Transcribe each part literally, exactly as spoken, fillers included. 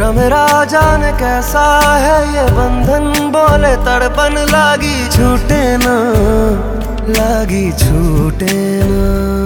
तेरा मेरा जाने कैसा है ये बंधन, बोले तड़पन लागी छूटे ना, लागी छूटे ना।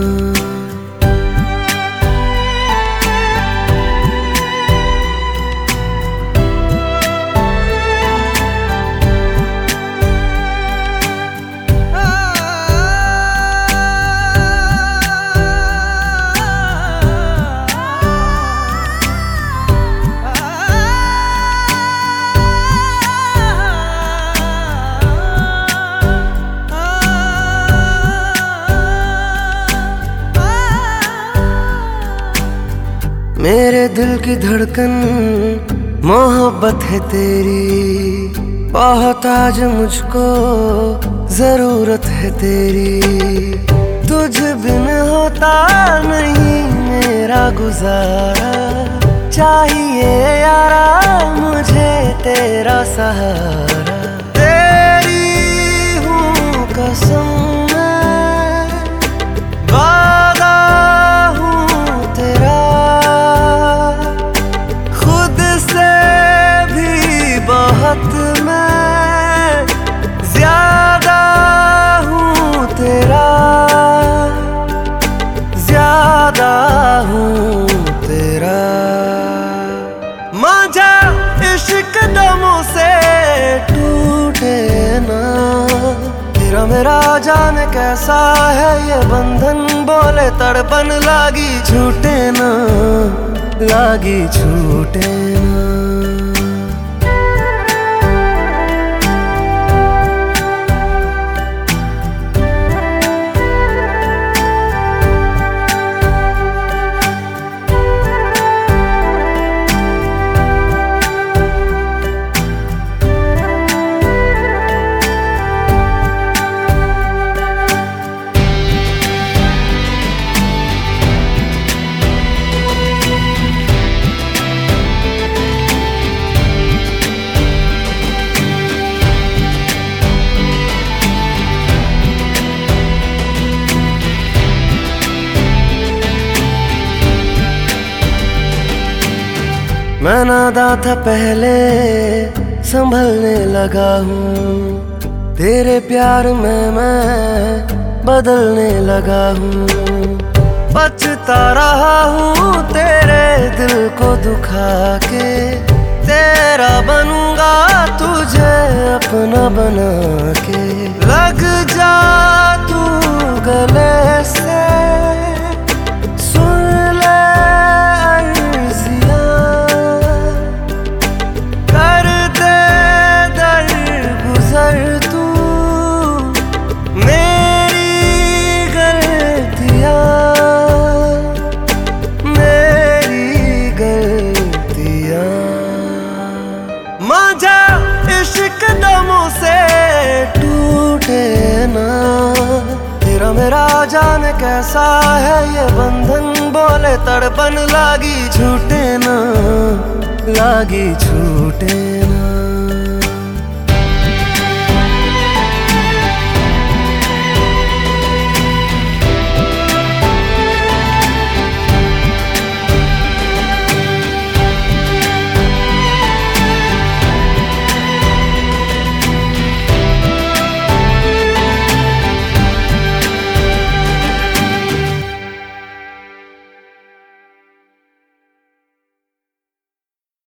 मेरे दिल की धड़कन मोहब्बत है तेरी, बहुत आज मुझको जरूरत है तेरी। तुझ बिन होता नहीं मेरा गुजारा, चाहिए यारा मुझे तेरा सहारा। तेरी हूँ कसम मैं ज्यादा हूँ तेरा, ज्यादा हूँ तेरा। मांझा इश्क दमों से टूटे ना, तेरा मेरा जाने कैसा है ये बंधन, बोले तड़पन लागी छूटे ना, लागी छूटे ना। मैं नादा था पहले संभलने लगा हूँ, तेरे प्यार में मैं बदलने लगा हूँ। पछता रहा हूँ तेरे दिल को दुखा के, तेरा बनूंगा तुझे अपना बना के। लग जा तू गले से, मांझा इश्क दमों से टूटे ना, तेरा मेरा जाने कैसा है ये बंधन, बोले तड़पन लागी छूटे ना, लागी छूटे ना।